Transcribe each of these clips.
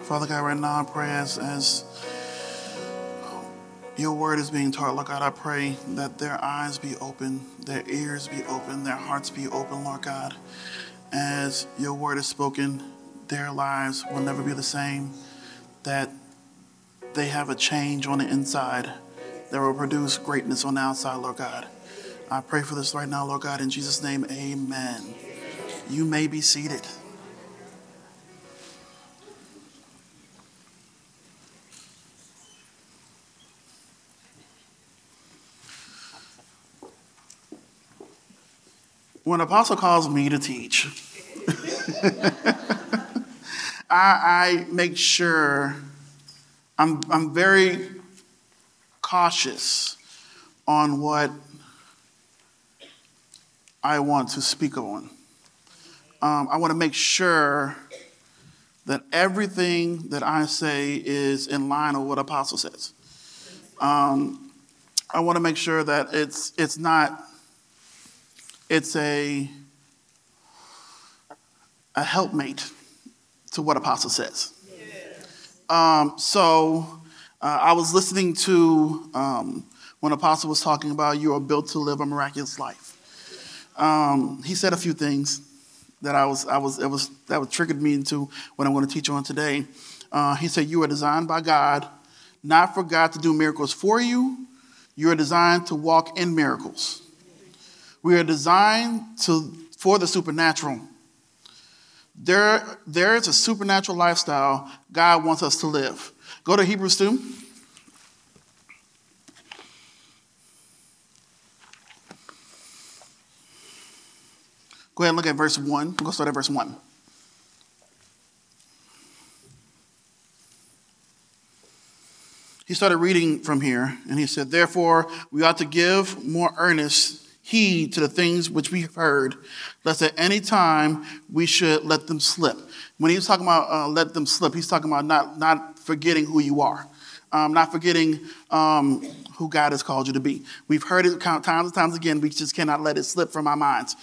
Father God, right now I pray as your word is being taught, Lord God, I pray that their eyes be open, their ears be open, their hearts be open, Lord God. As your word is spoken, their lives will never be the same, that they have a change on the inside that will produce greatness on the outside, Lord God. I pray for this right now, Lord God, in Jesus' name, amen. You may be seated. When an apostle calls me to teach, I make sure I'm very cautious on what I want to speak on. I want to make sure that everything that I say is in line with what apostle says. I want to make sure that it's a helpmate to what apostle says. So I was listening to when apostle was talking about you are built to live a miraculous life. He said a few things that that triggered me into what I'm going to teach on today. He said you are designed by God, not for God to do miracles for you. You are designed to walk in miracles. We are designed for the supernatural. There is a supernatural lifestyle God wants us to live. Go to Hebrews 2. Go ahead and look at verse 1. We're going to start at verse 1. He started reading from here, and he said, therefore, we ought to give more earnest heed to the things which we have heard, lest at any time we should let them slip. When he was talking about let them slip, he's talking about not forgetting who you are, not forgetting who God has called you to be. We've heard it times and times again. We just cannot let it slip from our minds.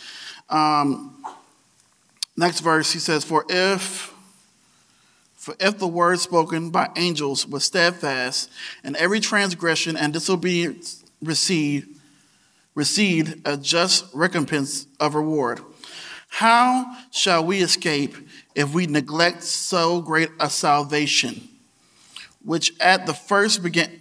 Next verse, he says, For if the word spoken by angels was steadfast, and every transgression and disobedience received a just recompense of reward, how shall we escape if we neglect so great a salvation, which at the first began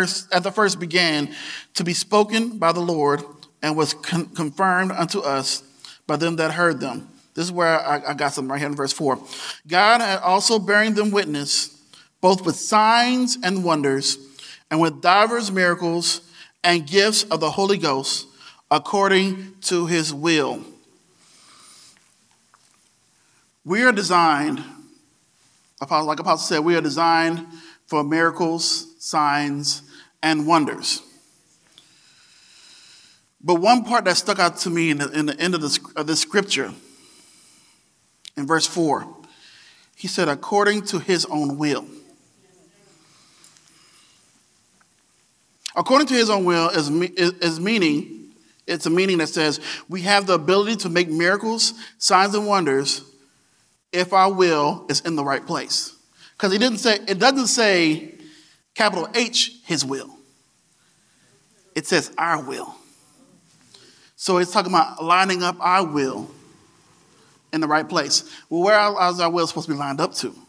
to be spoken by the Lord, and was confirmed unto us by them that heard them? This is where I got something right here in verse 4. God had also bearing them witness, both with signs and wonders, and with divers miracles and gifts of the Holy Ghost, according to his will. We are designed, like Apostle said, we are designed for miracles, signs, and wonders. But one part that stuck out to me in the end of this scripture, in verse 4, he said, according to his own will. According to his own will is meaning, it's a meaning that says we have the ability to make miracles, signs, and wonders if our will is in the right place. Because it doesn't say capital H, his will. It says our will. So it's talking about lining up our will in the right place. Well, where is our will supposed to be lined up to?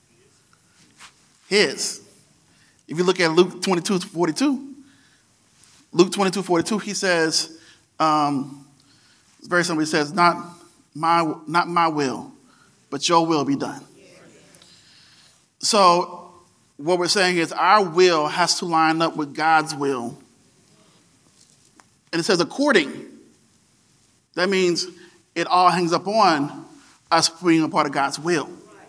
His. If you look at Luke 22:42, Luke 22:42, he says, it's very simple. He says, not my will, but your will be done. So what we're saying is our will has to line up with God's will. And it says according. That means it all hangs up on us being a part of God's will.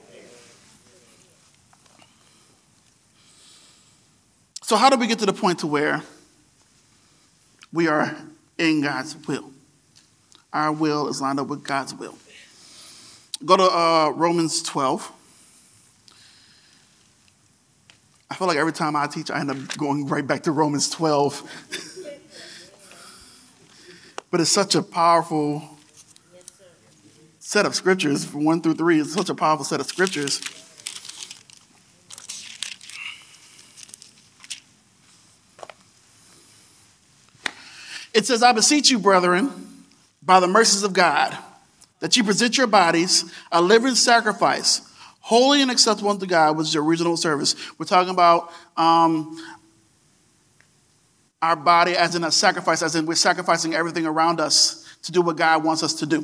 So how do we get to the point to where we are in God's will? Our will is lined up with God's will. Go to Romans 12. I feel like every time I teach, I end up going right back to Romans 12. But it's such a powerful set of scriptures, from 1 through 3. It's such a powerful set of scriptures. It says, I beseech you, brethren, by the mercies of God, that you present your bodies a living sacrifice, holy and acceptable unto God, which is your reasonable service. We're talking about our body as in a sacrifice, as in we're sacrificing everything around us to do what God wants us to do.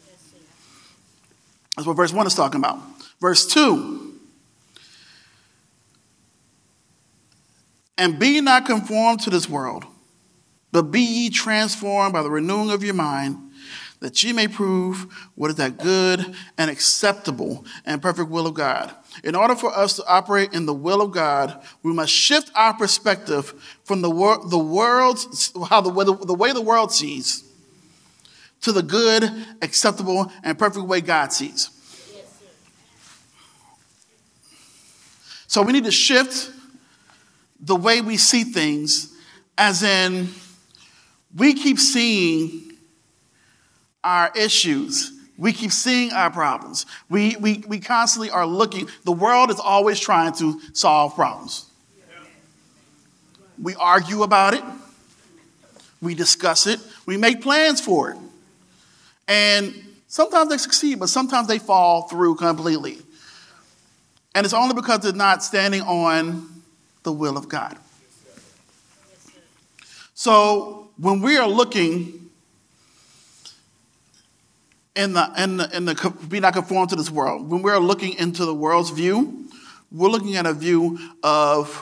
That's what verse 1 is talking about. Verse 2. And be not conformed to this world, but be ye transformed by the renewing of your mind, that ye may prove what is that good and acceptable and perfect will of God. In order for us to operate in the will of God, we must shift our perspective from the way the world sees to the good, acceptable, and perfect way God sees. So we need to shift the way we see things, as in we keep seeing our issues. We keep seeing our problems. We constantly are looking. The world is always trying to solve problems. We argue about it. We discuss it. We make plans for it. And sometimes they succeed, but sometimes they fall through completely. And it's only because they're not standing on the will of God. So when we are looking in the be not conformed to this world, when we're looking into the world's view, we're looking at a view of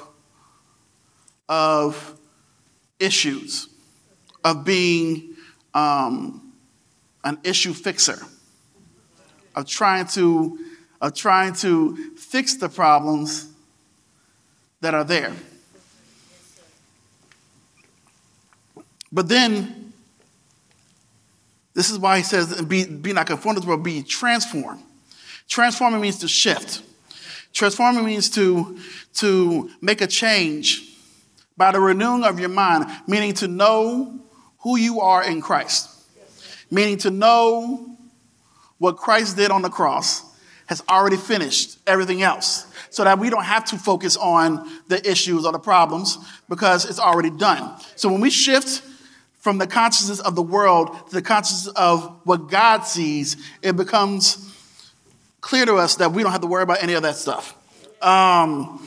issues, of being an issue fixer, of trying to fix the problems that are there. But then, this is why he says, be not conformed to this world, be transformed. Transforming means to shift. Transforming means to make a change by the renewing of your mind, meaning to know who you are in Christ. Meaning to know what Christ did on the cross has already finished everything else, so that we don't have to focus on the issues or the problems because it's already done. So when we shift from the consciousness of the world to the consciousness of what God sees, it becomes clear to us that we don't have to worry about any of that stuff. Now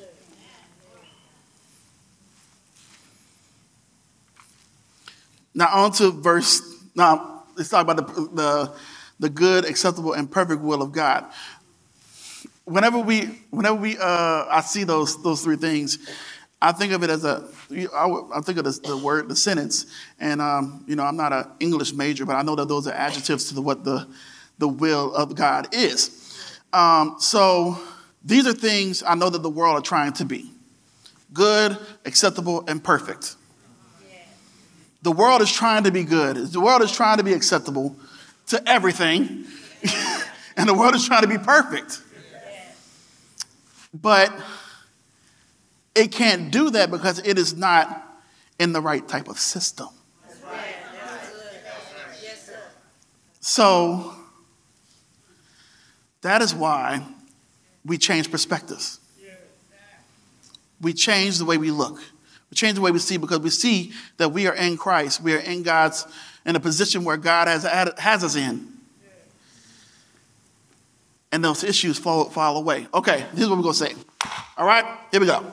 on to verse, now let's talk about the good, acceptable, and perfect will of God. Whenever I see those three things, I think of it as I think of the sentence, and I'm not an English major, but I know that those are adjectives to what the will of God is. So these are things I know that the world are trying to be: good, acceptable, and perfect. The world is trying to be good. The world is trying to be acceptable to everything, and the world is trying to be perfect. But it can't do that because it is not in the right type of system. So that is why we change perspectives. We change the way we look. We change the way we see, because we see that we are in Christ. We are in a position where God has us in. And those issues fall away. Okay, here's what we're going to say. All right, here we go.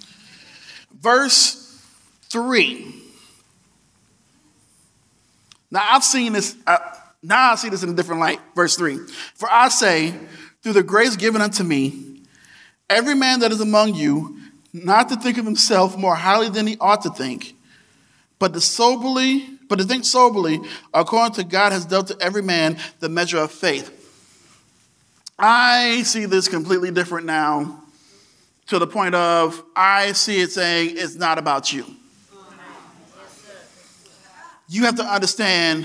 Verse 3. Now I see this in a different light. Verse 3. For I say, through the grace given unto me, every man that is among you, not to think of himself more highly than he ought to think, but to think soberly, according to God has dealt to every man the measure of faith. I see this completely different now, to the point of I see it saying it's not about you. You have to understand.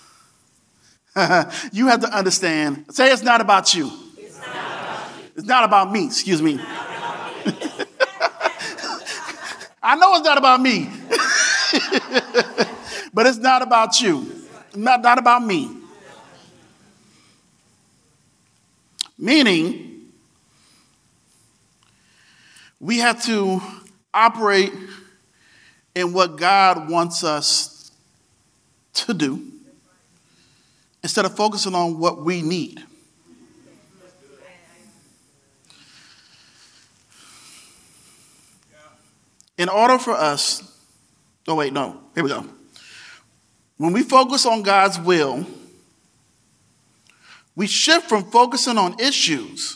You have to understand. Say it's not about you. It's not about you. It's not about me. Excuse me. I know it's not about me. But it's not about you. Not about me. Meaning, we have to operate in what God wants us to do instead of focusing on what we need. In order for us, oh wait, no, here we go. When we focus on God's will, we shift from focusing on issues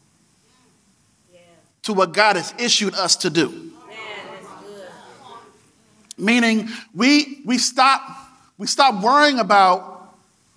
to what God has issued us to do. Meaning we stop worrying about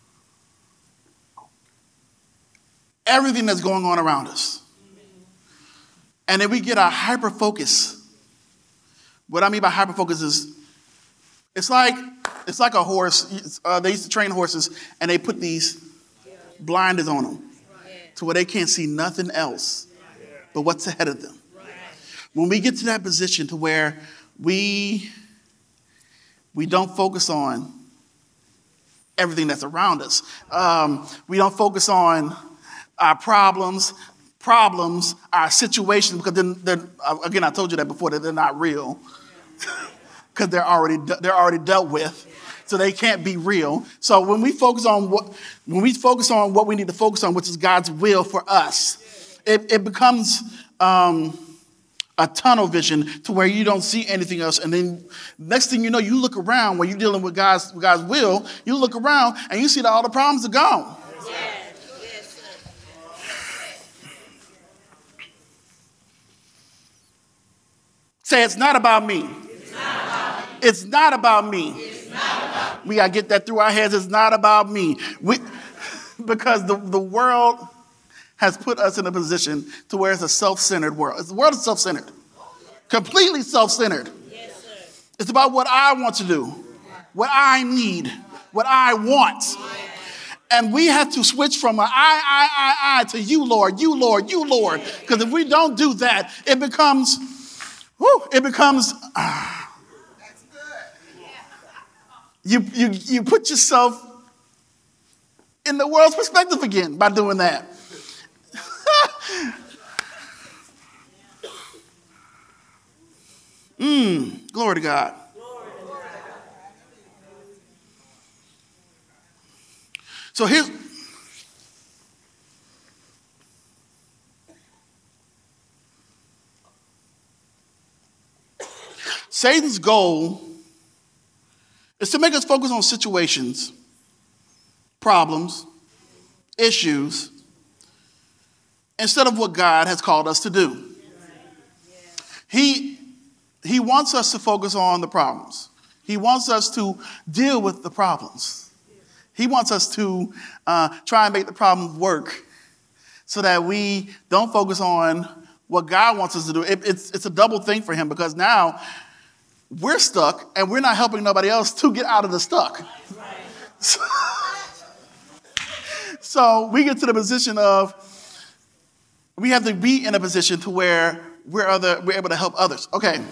everything that's going on around us. And then we get our hyper focus. What I mean by hyper focus is it's like a horse. They used to train horses and they put these blinders on them to where they can't see nothing else but what's ahead of them. When we get to that position to where we don't focus on everything that's around us. We don't focus on our problems, our situations, because then again, I told you that before, that they're not real because they're already dealt with. So they can't be real. So when we focus on what we need to focus on, which is God's will for us, it becomes a tunnel vision to where you don't see anything else. And then next thing you know, you look around when you're dealing with God's will, you look around and you see that all the problems are gone. Yes. Say, it's not about me. It's not about me. We got to get that through our heads. It's not about me. Because the world has put us in a position to where it's a self-centered world. The world is self-centered. Completely self-centered. Yes, sir. It's about what I want to do, what I need, what I want. And we have to switch from I to you, Lord, you, Lord, you, Lord. Because if we don't do that, it becomes. You put yourself in the world's perspective again by doing that. Glory to God. So here's Satan's goal is to make us focus on situations, problems, issues, instead of what God has called us to do. He wants us to focus on the problems. He wants us to deal with the problems. He wants us to try and make the problems work so that we don't focus on what God wants us to do. It's a double thing for him because now we're stuck and we're not helping nobody else to get out of the stuck. So we get to the position of we have to be in a position to where we're able to help others. Okay.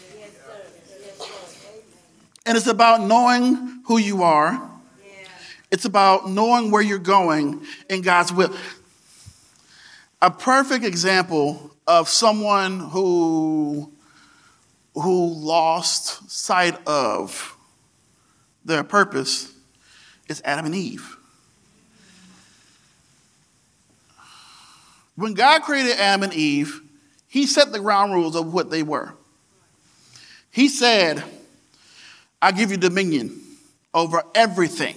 And it's about knowing who you are. It's about knowing where you're going in God's will. A perfect example of someone who lost sight of their purpose is Adam and Eve. When God created Adam and Eve, he set the ground rules of what they were. He said, I give you dominion over everything.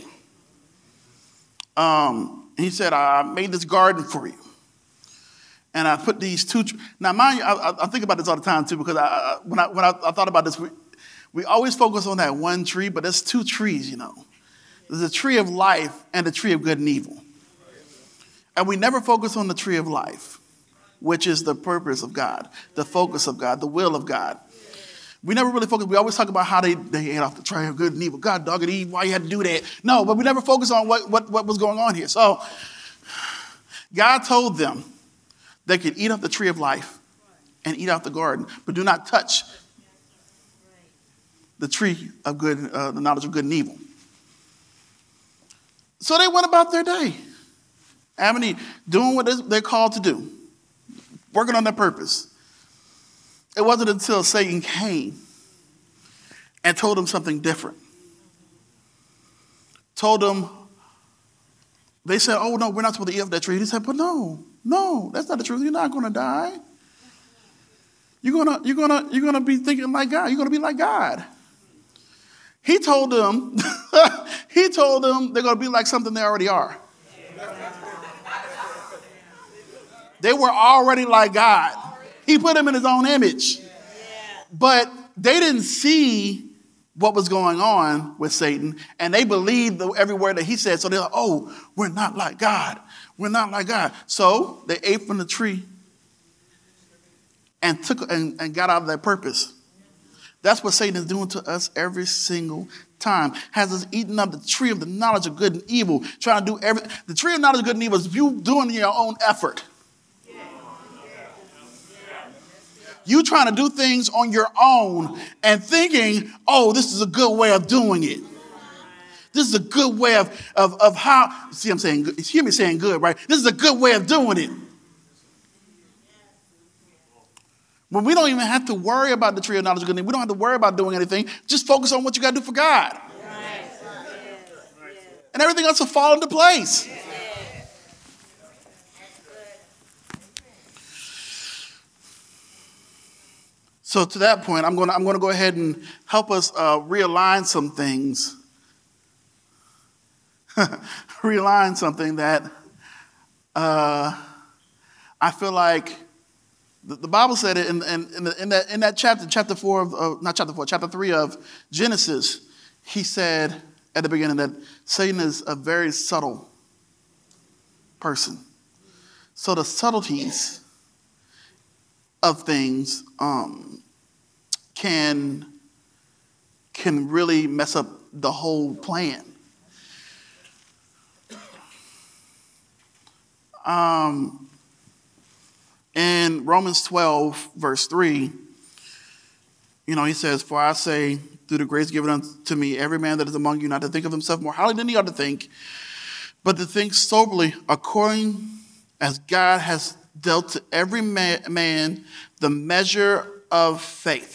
He said, I made this garden for you. And I put these two. Now, mind you, I think about this all the time, too, because when I thought about this, we always focus on that one tree, but there's two trees, you know. There's a tree of life and a tree of good and evil. And we never focus on the tree of life, which is the purpose of God, the focus of God, the will of God. We never really focus. We always talk about how they ate off the tree of good and evil. God, dog, and Eve, why you had to do that? No, but we never focus on what was going on here. So God told them they could eat off the tree of life and eat off the garden, but do not touch the tree of good, the knowledge of good and evil. So they went about their day. Adam and Eve, doing what they're called to do, working on their purpose. It wasn't until Satan came and told them something different. told them, they said, oh, no, we're not supposed to eat of that tree. He said, but no, that's not the truth. You're not going to die. You're gonna be thinking like God. You're going to be like God. He told them, they're going to be like something they already are. They were already like God. He put them in his own image. But they didn't see what was going on with Satan, and they believed every word that he said. So they're like, oh, we're not like God. We're not like God. So they ate from the tree and got out of their purpose. That's what Satan is doing to us every single time. Has us eating up the tree of the knowledge of good and evil, trying to do everything. The tree of knowledge of good and evil is you doing your own effort. You trying to do things on your own and thinking, oh, this is a good way of doing it. This is a good way of how, see I'm saying, hear me saying good, right? This is a good way of doing it. When we don't even have to worry about the tree of knowledge of good and evil, we don't have to worry about doing anything. Just focus on what you got to do for God. And everything else will fall into place. So to that point, I'm going to go ahead and help us realign some things. Realign something that I feel like the Bible said it in that chapter 3 of Genesis. He said at the beginning that Satan is a very subtle person. So the subtleties of things can really mess up the whole plan. In Romans 12, verse 3, he says, for I say, through the grace given unto me, every man that is among you not to think of himself more highly than he ought to think, but to think soberly according as God has dealt to every man the measure of faith.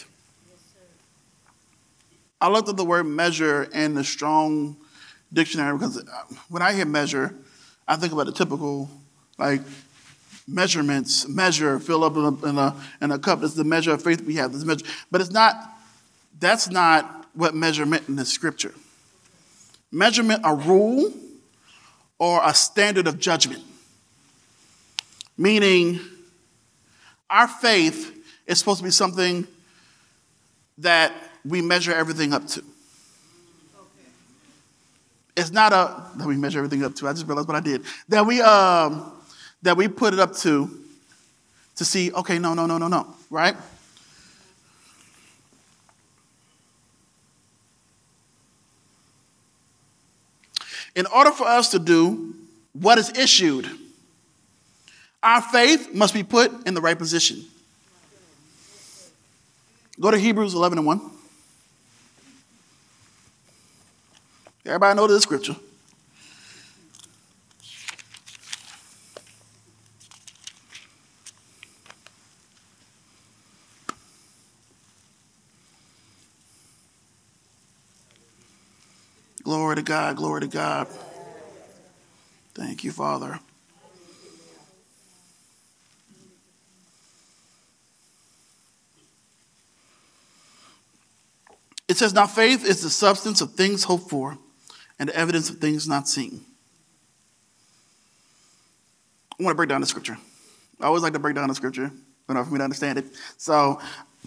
I looked at the word measure in the Strong Dictionary because when I hear measure, I think about the typical, measurements, measure, fill up in a cup. That's the measure of faith we have. This measure. But that's not what measurement in the scripture. Measurement, a rule or a standard of judgment. Meaning, our faith is supposed to be something that we measure everything up to. It's not that we measure everything up to. I just realized what I did. That we put it up to see, okay, no, right? In order for us to do what is issued, our faith must be put in the right position. Go to Hebrews 11:1. Everybody know this scripture. Glory to God, glory to God. Thank you, Father. It says, now faith is the substance of things hoped for and the evidence of things not seen. I want to break down the scripture. I always like to break down the scripture in order for me to understand it. So,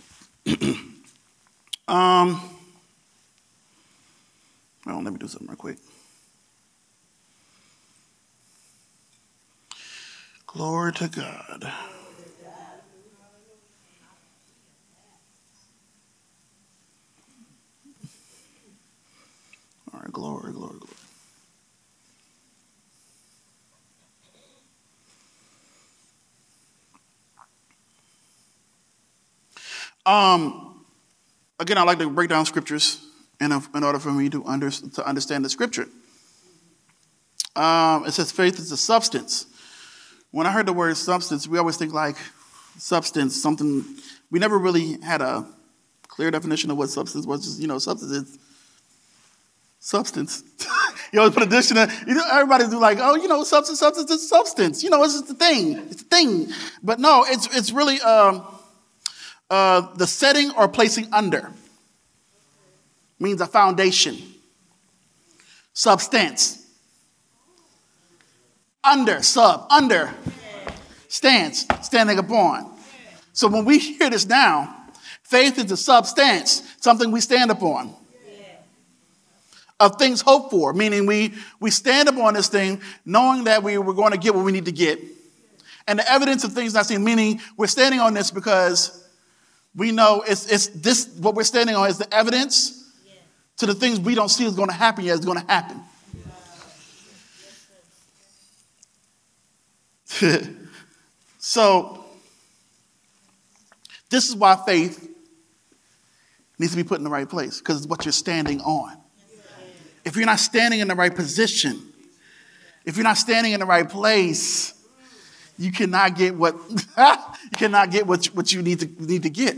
well, let me do something real quick. Glory to God. All right, glory, glory, glory. Again, I like to break down scriptures in order for me to understand the scripture. It says faith is a substance. When I heard the word substance, we always think like substance, something. We never really had a clear definition of what substance was. Just, substance is substance. You always put a dictionary. Everybody do like, oh, substance is substance. It's just a thing. It's a thing. But no, it's really the setting or placing under. Means a foundation. Substance. Under. Stance. Standing upon. So when we hear this now, faith is the substance, something we stand upon. Of things hoped for, meaning we stand upon this thing knowing that we're going to get what we need to get. And the evidence of things not seen, meaning we're standing on this because we know it's this, what we're standing on is the evidence to the things we don't see is going to happen yet is going to happen. So, this is why faith needs to be put in the right place, because it's what you're standing on. If you're not standing in the right position, if you're not standing in the right place, you cannot get what you need to get.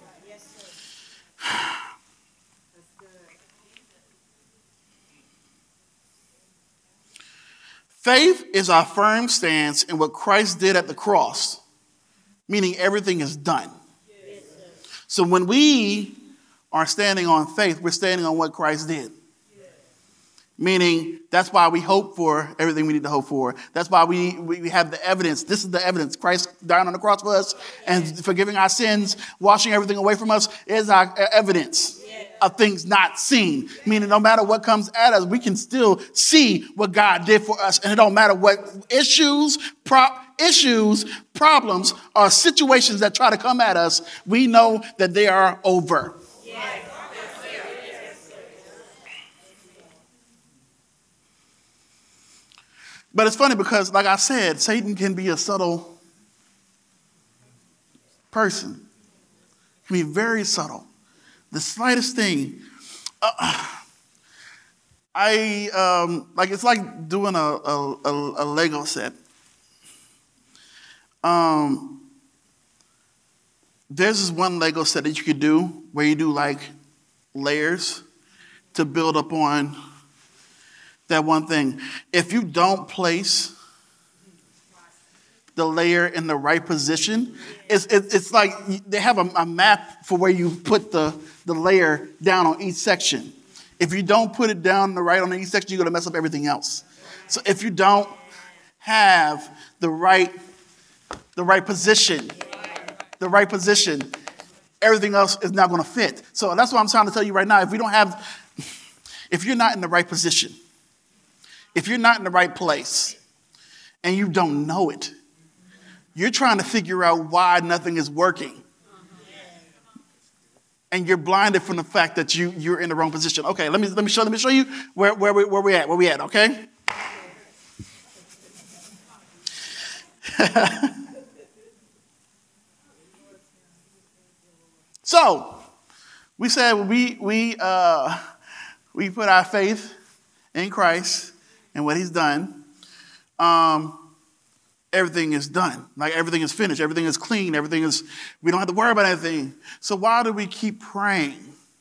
Faith is our firm stance in what Christ did at the cross, meaning everything is done. So when we are standing on faith, we're standing on what Christ did. Meaning, that's why we hope for everything we need to hope for. That's why we have the evidence. This is the evidence. Christ dying on the cross for us and forgiving our sins, washing everything away from us is our evidence of things not seen. Meaning, no matter what comes at us, we can still see what God did for us. And it don't matter what issues, problems, or situations that try to come at us, we know that they are over. But it's funny because, like I said, Satan can be a subtle person. Can be very subtle. The slightest thing. It's like doing a Lego set. There's this one Lego set that you could do where you do like layers to build up on that one thing. If you don't place the layer in the right position, it's like they have a map for where you put the layer down on each section. If you don't put it down on each section, you're going to mess up everything else. So if you don't have the right position, everything else is not going to fit. So that's what I'm trying to tell you right now. If you're not in the right position, if you're not in the right place and you don't know it, you're trying to figure out why nothing is working. And you're blinded from the fact that you're in the wrong position. Okay, let me show you where we at, okay? So, we said we put our faith in Christ and what he's done. Everything is done. Like everything is finished. Everything is clean. We don't have to worry about anything. So why do we keep praying?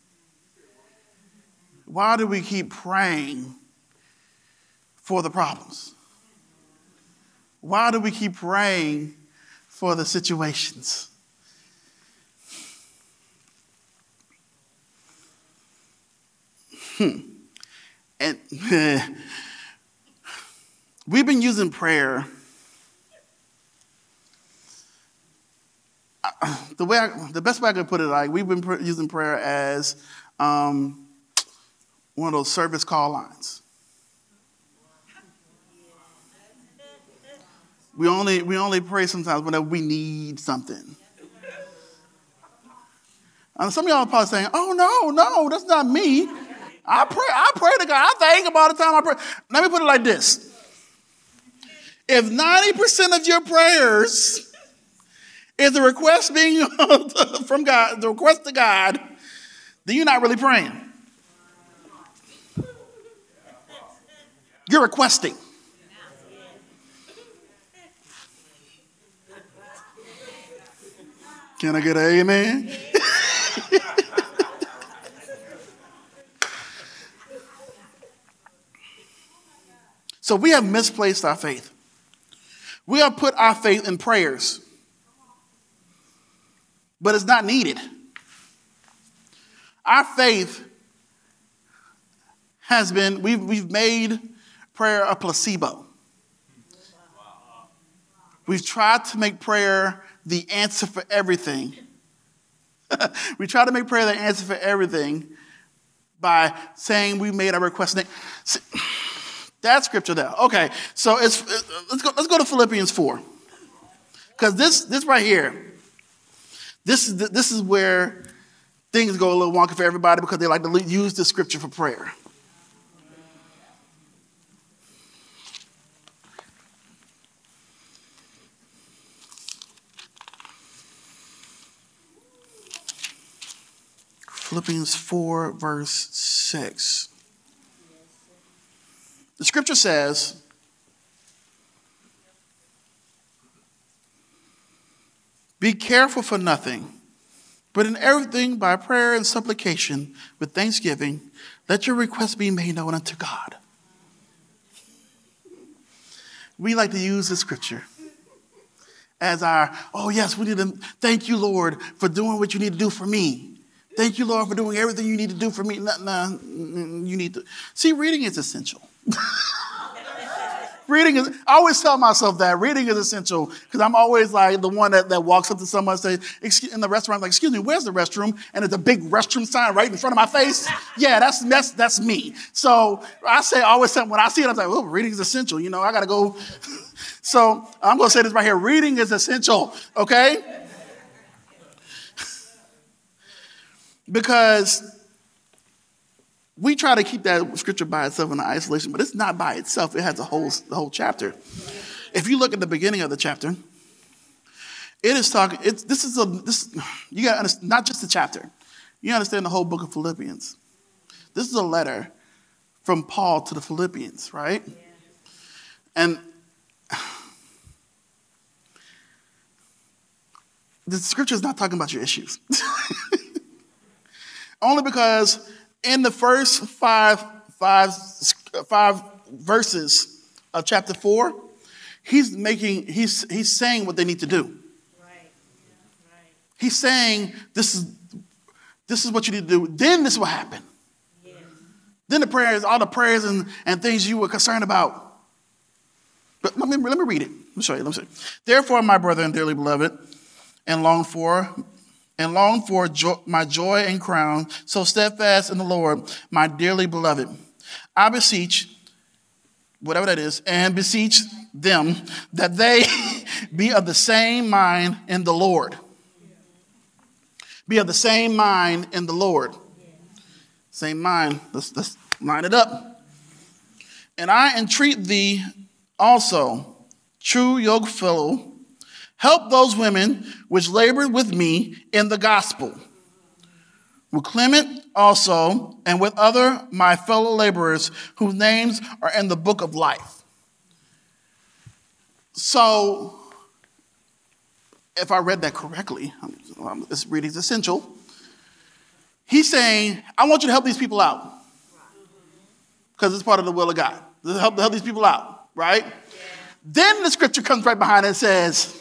Why do we keep praying for the problems? Why do we keep praying for the situations? And we've been using prayer. The best way I can put it, like we've been using prayer as one of those service call lines. We only pray sometimes whenever we need something. And some of y'all are probably saying, "Oh no, that's not me. I pray to God. I think about the time I pray." Let me put it like this: if 90% of your prayers is the request being from God, the request to God, then you're not really praying. You're requesting. Can I get an amen? So we have misplaced our faith. We have put our faith in prayers, but it's not needed. Our faith has been, we've made prayer a placebo. We've tried to make prayer the answer for everything. We try to make prayer the answer for everything by saying we made our request. That scripture there. Okay, so let's go to Philippians 4. Because this right here, this is where things go a little wonky for everybody because they like to use the scripture for prayer. Philippians 4, verse 6. The scripture says, "Be careful for nothing, but in everything by prayer and supplication with thanksgiving, let your requests be made known unto God." We like to use the scripture as our, oh yes, we need to thank you, Lord, for doing what you need to do for me. Thank you, Lord, for doing everything you need to do for me. Nah, you need to. See, reading is essential. I always tell myself that reading is essential because I'm always like the one that walks up to someone and says, in the restaurant, like, excuse me, where's the restroom? And there's a big restroom sign right in front of my face. Yeah, that's me. So I always say, when I see it, I'm like, oh, reading is essential. I got to go. So I'm going to say this right here. Reading is essential, okay? Because we try to keep that scripture by itself in isolation, but it's not by itself. It has the whole chapter. If you look at the beginning of the chapter, it is talking. You got to understand not just the chapter. You understand the whole book of Philippians. This is a letter from Paul to the Philippians, right? Yeah. And the scripture is not talking about your issues. Only because in the first five verses of chapter 4, he's saying what they need to do. Right. He's saying this is what you need to do. Then this will happen. Yeah. Then all the prayers and things you were concerned about. But let me read it. Let me show you. Therefore, my brethren, dearly beloved, and long for my joy and crown, so steadfast in the Lord, my dearly beloved. I beseech, whatever that is, and beseech them that they be of the same mind in the Lord. Be of the same mind in the Lord. Same mind. Let's line it up. And I entreat thee also, true yoke fellow, help those women which labored with me in the gospel, with Clement also, and with other my fellow laborers whose names are in the book of life. So, if I read that correctly, this reading is essential. He's saying, I want you to help these people out. Because it's part of the will of God. Help these people out, right? Yeah. Then the scripture comes right behind it and says,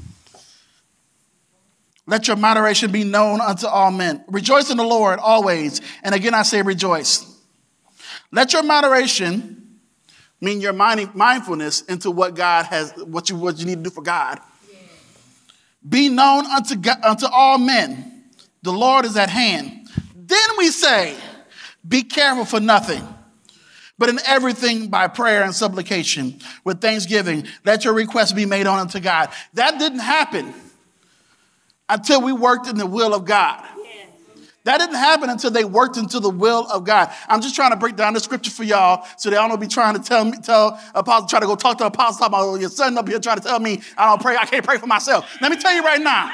let your moderation be known unto all men. Rejoice in the Lord always. And again, I say rejoice. Let your moderation mean your mindfulness into what God has, what you need to do for God. Yeah. Be known unto all men. The Lord is at hand. Then we say, be careful for nothing, but in everything by prayer and supplication with thanksgiving, let your requests be made known unto God. That didn't happen until we worked in the will of God. That didn't happen until they worked into the will of God. I'm just trying to break down the scripture for y'all so they all don't be trying to tell Apostle, try to go talk to Apostle about, oh, your son up here trying to tell me I can't pray for myself. Let me tell you right now.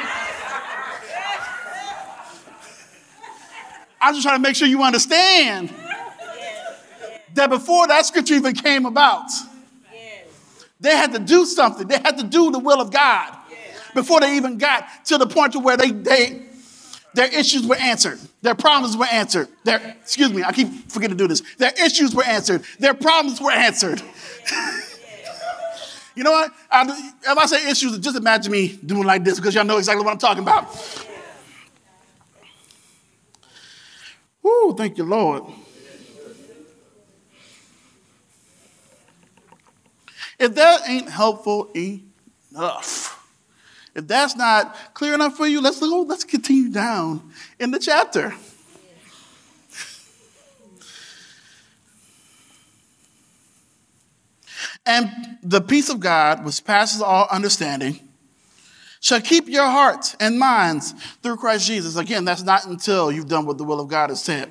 I'm just trying to make sure you understand that before that scripture even came about, they had to do something. They had to do the will of God before they even got to the point to where they Their issues were answered. Their problems were answered. I keep forgetting to do this. Their issues were answered. Their problems were answered. You know what? If I say issues, just imagine me doing like this because y'all know exactly what I'm talking about. Woo, thank you, Lord. If that ain't helpful enough, if that's not clear enough for you, let's continue down in the chapter. And the peace of God, which passes all understanding, shall keep your hearts and minds through Christ Jesus. Again, that's not until you've done what the will of God has said.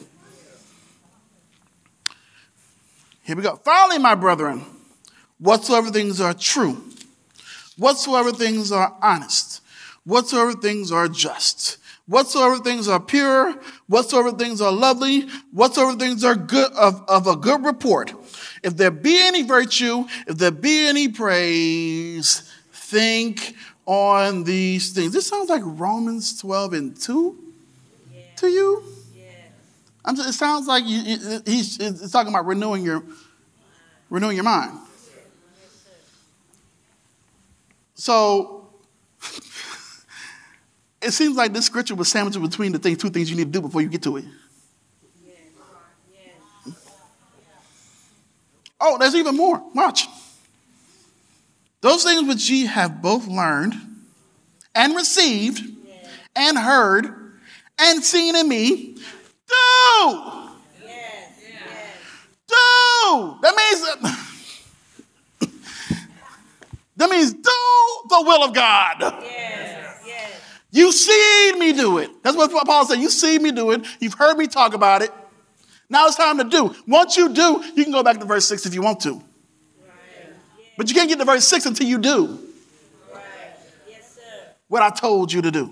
Here we go. Finally, my brethren, whatsoever things are true, whatsoever things are honest, whatsoever things are just, whatsoever things are pure, whatsoever things are lovely, whatsoever things are good of a good report, if there be any virtue, if there be any praise, think on these things. This sounds like Romans 12:2 to you. It sounds like it's talking about renewing your mind. So it seems like this scripture was sandwiched between the two things you need to do before you get to it. Oh, there's even more. Watch. Those things which ye have both learned and received and heard and seen in me, do. Do. That means do the will of God. You seen me do it. That's what Paul said. You seen me do it. You've heard me talk about it. Now it's time to do. Once you do, you can go back to verse 6 if you want to. But you can't get to verse 6 until you do what I told you to do.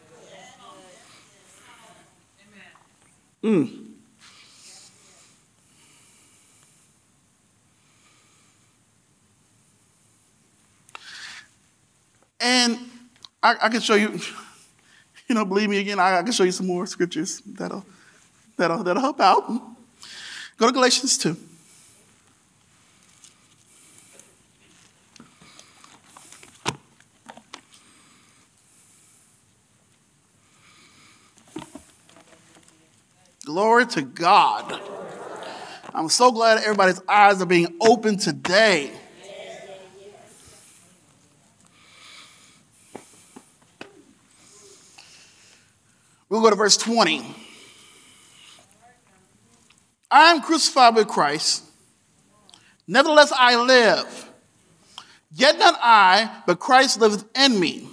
And I can show you, believe me again, I can show you some more scriptures that'll help out. Go to Galatians 2. Glory to God. I'm so glad everybody's eyes are being opened today. We'll go to verse 20. I am crucified with Christ. Nevertheless I live. Yet not I, but Christ liveth in me.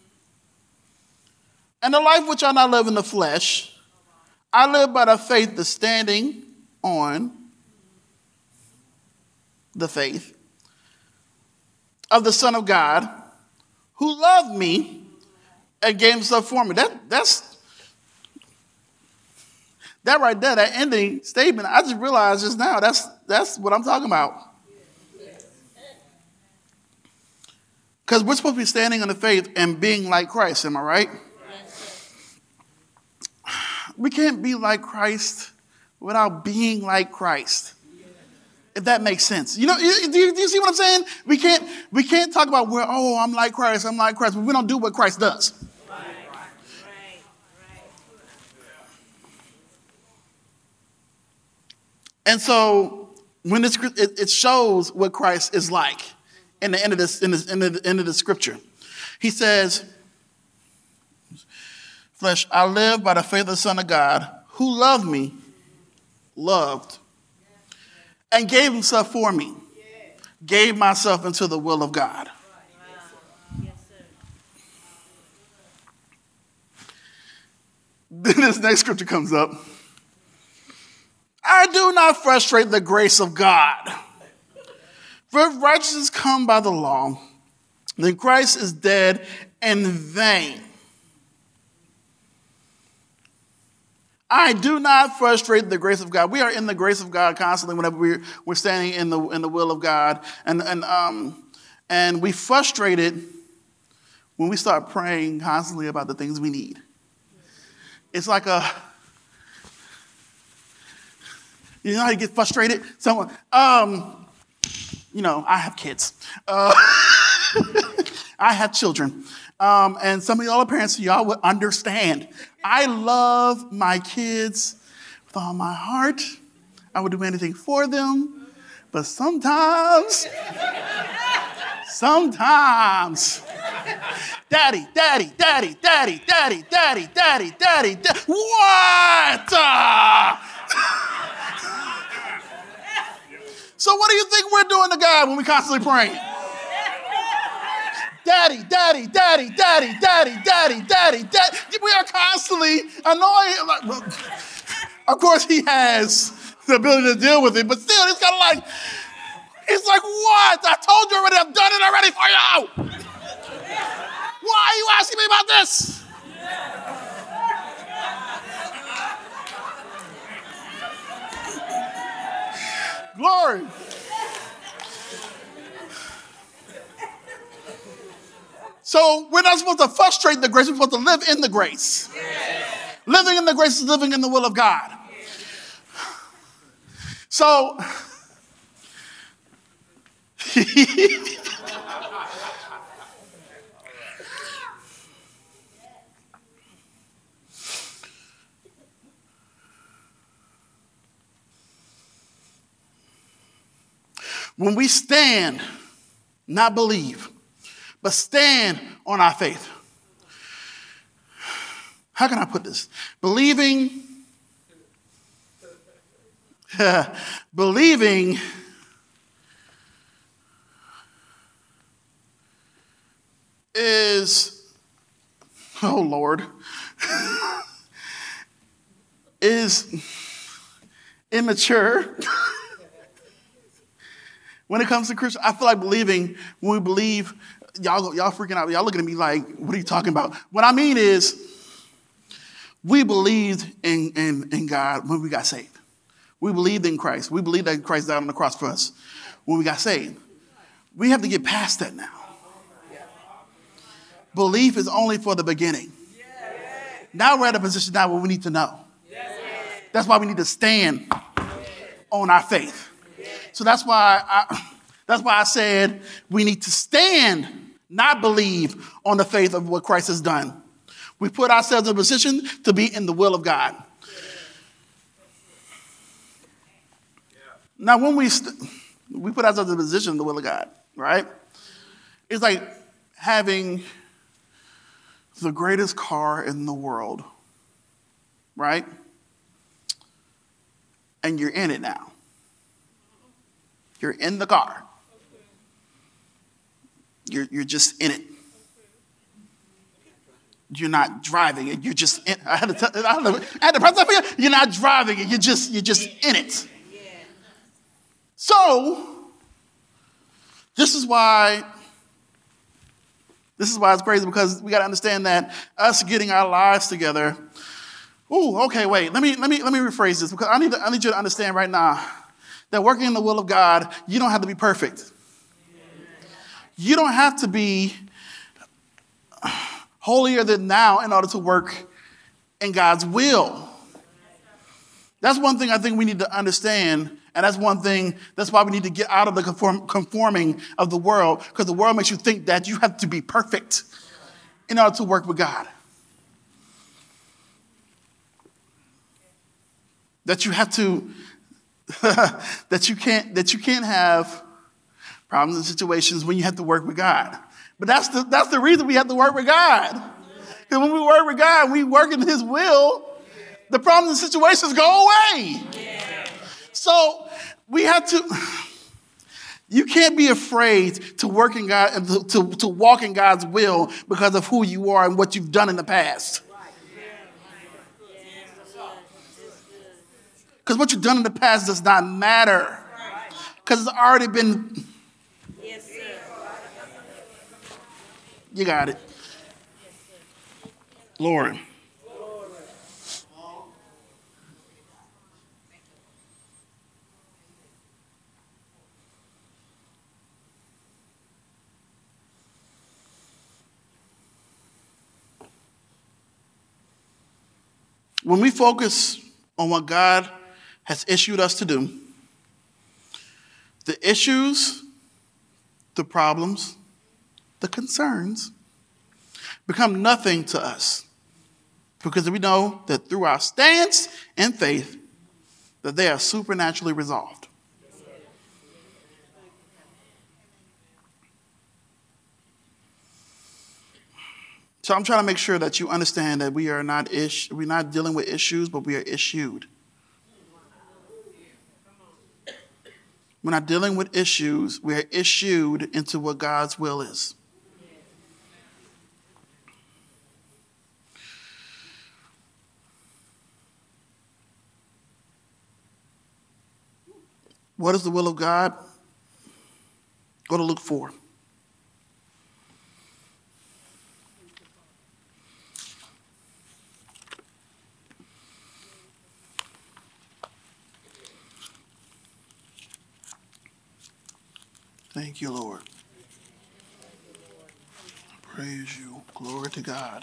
And the life which I now live in the flesh, I live by the faith that's standing on the faith of the Son of God, who loved me and gave himself for me. That right there, that ending statement, I just realized just now, that's what I'm talking about. Because we're supposed to be standing on the faith and being like Christ, am I right? We can't be like Christ without being like Christ. If that makes sense. Do you see what I'm saying? We can't talk about I'm like Christ, but we don't do what Christ does. And so when it shows what Christ is like in the end of this, in the end of the scripture. He says, flesh, I live by the faith of the Son of God, who loved, and gave himself for me. Gave myself into the will of God. Then this next scripture comes up. I do not frustrate the grace of God. For if righteousness come by the law, then Christ is dead in vain. I do not frustrate the grace of God. We are in the grace of God constantly whenever we're standing in the will of God. And we frustrate it when we start praying constantly about the things we need. It's like you know how you get frustrated? Someone, I have kids. I have children. And some of y'all are parents, so y'all would understand. I love my kids with all my heart. I would do anything for them. But sometimes, Daddy, what? So what do you think we're doing to God when we constantly praying? Daddy. We are constantly annoying. Of course, he has the ability to deal with it, but still, it's kind of like, what? I told you already, I've done it already for you. Why are you asking me about this? Glory. So we're not supposed to frustrate the grace. We're supposed to live in the grace. Living in the grace is living in the will of God. So, when we stand, not believe, but stand on our faith. How can I put this? Believing is, oh Lord, is immature. When it comes to Christian, I feel like believing, when we believe, y'all freaking out. Y'all looking at me like, what are you talking about? What I mean is, we believed in God when we got saved. We believed in Christ. We believed that Christ died on the cross for us when we got saved. We have to get past that now. Belief is only for the beginning. Now we're at a position now where we need to know. That's why we need to stand on our faith. So that's why I said we need to stand, not believe on the faith of what Christ has done. We put ourselves in a position to be in the will of God. Now, when we put ourselves in a position in the will of God, right? It's like having the greatest car in the world, right? And you're in it now. You're in the car. You're just in it. You're not driving it. You're just in. I had to press that for you. You're not driving it. You're just in it. So this is why it's crazy, because we got to understand that us getting our lives together. Ooh, okay, wait. Let me rephrase this, because I need you to understand right now that working in the will of God, you don't have to be perfect. You don't have to be holier than thou in order to work in God's will. That's one thing I think we need to understand, and that's why we need to get out of the conforming of the world, because the world makes you think that you have to be perfect in order to work with God. That you have to, that you can't have problems and situations when you have to work with God. But that's the reason we have to work with God. Because when we work with God, we work in His will, the problems and situations go away. So we have to, you can't be afraid to work in God and to walk in God's will because of who you are and what you've done in the past. Because what you've done in the past does not matter. Because it's already been. You got it. Lord. When we focus on what God has issued us to do, the issues, the problems, the concerns become nothing to us, because we know that through our stance in faith, that they are supernaturally resolved. So I'm trying to make sure that you understand that we're not dealing with issues, but we are issued. We're not dealing with issues. We are issued into what God's will is. What is the will of God? Go to Luke 4. Thank you, Lord. Praise you. Glory to God.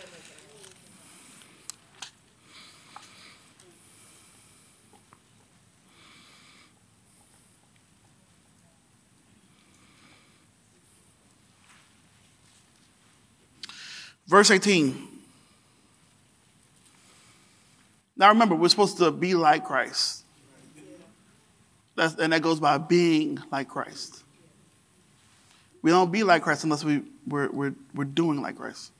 Verse 18. Now remember, we're supposed to be like Christ. And that goes by being like Christ. We don't be like Christ unless we're doing like Christ.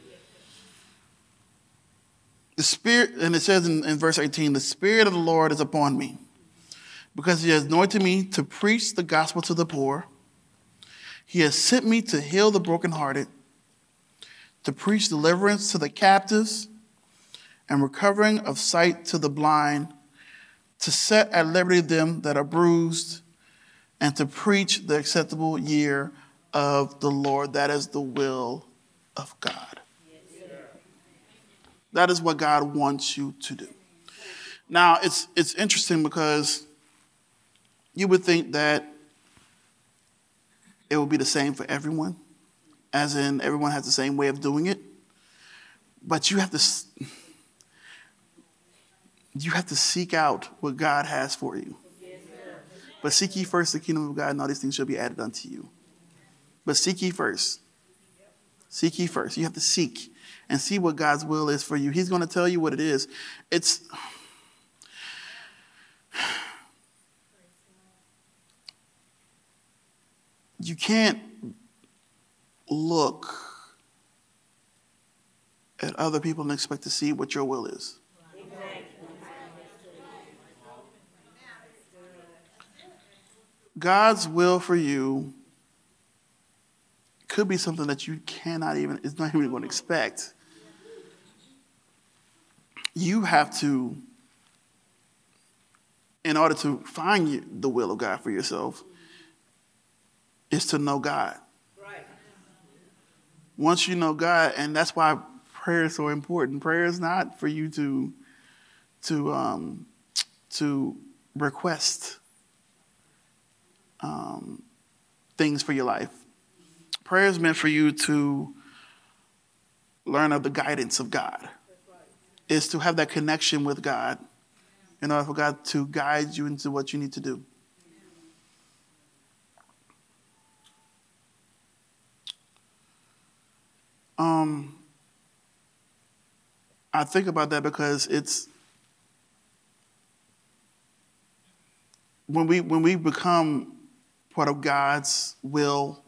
The Spirit, and it says in verse 18, the Spirit of the Lord is upon me, because he has anointed me to preach the gospel to the poor. He has sent me to heal the brokenhearted, to preach deliverance to the captives, and recovering of sight to the blind, to set at liberty them that are bruised, and to preach the acceptable year of the Lord. That is the will of God. That is what God wants you to do. Now, it's interesting because you would think that it would be the same for everyone, as in everyone has the same way of doing it. But you have to seek out what God has for you. But seek ye first the kingdom of God, and all these things shall be added unto you. But seek ye first. Seek ye first. You have to seek and see what God's will is for you. He's going to tell you what it is. You can't look at other people and expect to see what your will is. God's will for you could be something that you it's not even going to expect. You have to, in order to find the will of God for yourself, is to know God. Right. Once you know God, and that's why prayer is so important. Prayer is not for you to request things for your life. Prayer is meant for you to learn of the guidance of God. Is to have that connection with God in order for God to guide you into what you need to do. I think about that because it's when we become part of God's will,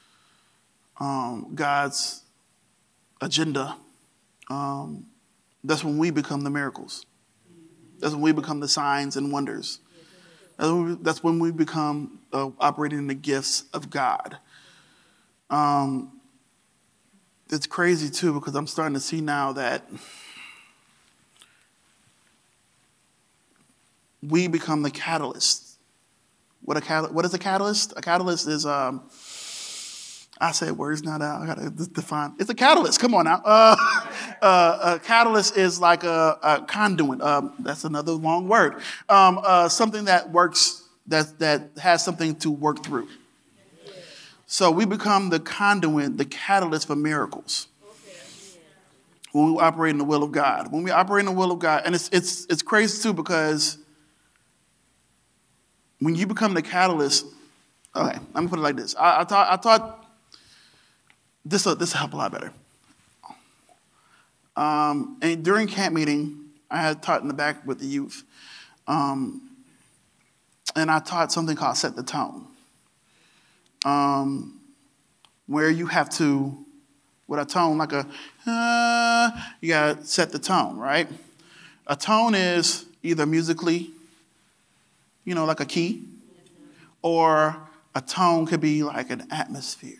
God's agenda, that's when we become the miracles. That's when we become the signs and wonders. That's when we become operating in the gifts of God. It's crazy too, because I'm starting to see now that we become the catalyst. What is a catalyst? A catalyst is, I say words now that I gotta define. It's a catalyst. Come on now. A catalyst is like a conduit. That's another long word. Something that works, that has something to work through. So we become the conduit, the catalyst for miracles. when we operate in the will of God. When we operate in the will of God, and it's crazy too, because when you become the catalyst, okay, let me put it like this. I thought this will help a lot better. And during camp meeting, I had taught in the back with the youth. And I taught something called set the tone. Where you have to, with a tone, like you gotta set the tone, right? A tone is either musically, like a key, or a tone could be like an atmosphere.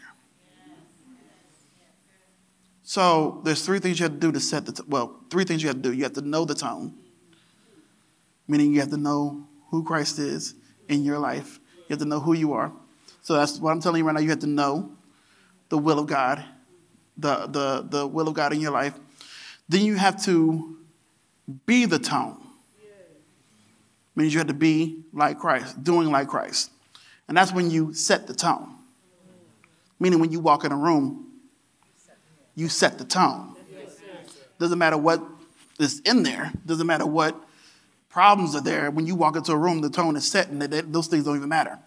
So there's three things you have to do to set three things you have to do. You have to know the tone, meaning you have to know who Christ is in your life. You have to know who you are. So that's what I'm telling you right now. You have to know the will of God, the will of God in your life. Then you have to be the tone. Means you have to be like Christ, doing like Christ. And that's when you set the tone. Meaning when you walk in a room, you set the tone. Doesn't matter what is in there. Doesn't matter what problems are there. When you walk into a room, the tone is set, and those things don't even matter.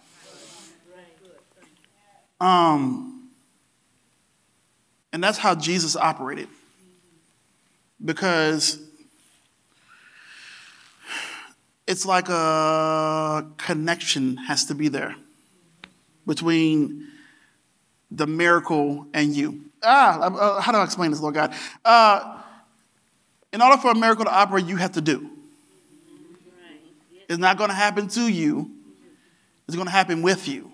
And that's how Jesus operated. Because it's like a connection has to be there between the miracle and you. How do I explain this, Lord God? In order for a miracle to operate, you have to do. It's not going to happen to you. It's going to happen with you.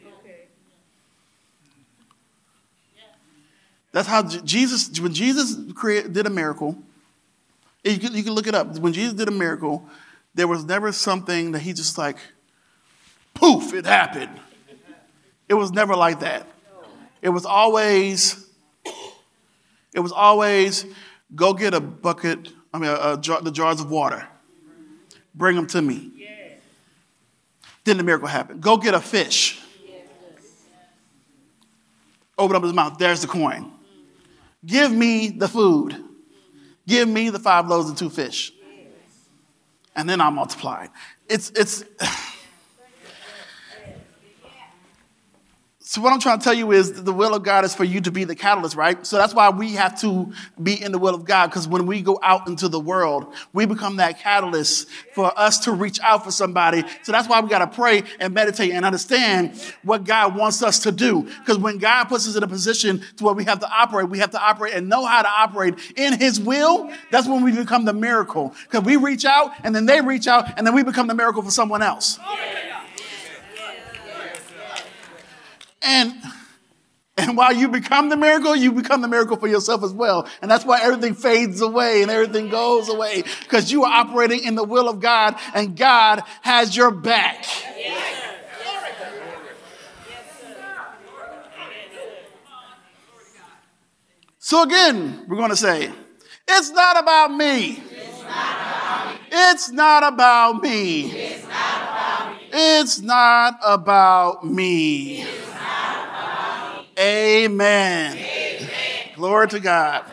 That's how when Jesus did a miracle, you can look it up. When Jesus did a miracle, there was never something that he just like, poof, it happened. It was never like that. It was always go get a bucket, the jars of water. Bring them to me. Then the miracle happened. Go get a fish. Open up his mouth. There's the coin. Give me the food. Give me the 5 loaves and 2 fish. And then I'll multiply. So what I'm trying to tell you is the will of God is for you to be the catalyst, right? So that's why we have to be in the will of God, because when we go out into the world, we become that catalyst for us to reach out for somebody. So that's why we got to pray and meditate and understand what God wants us to do. Because when God puts us in a position to where we have to operate and know how to operate in his will. That's when we become the miracle. Because we reach out and then they reach out and then we become the miracle for someone else. And while you become the miracle for yourself as well. And that's why everything fades away and everything goes away. Because you are operating in the will of God and God has your back. So again, we're going to say, it's not about me. It's not about me. It's not about me. Amen. Glory to God.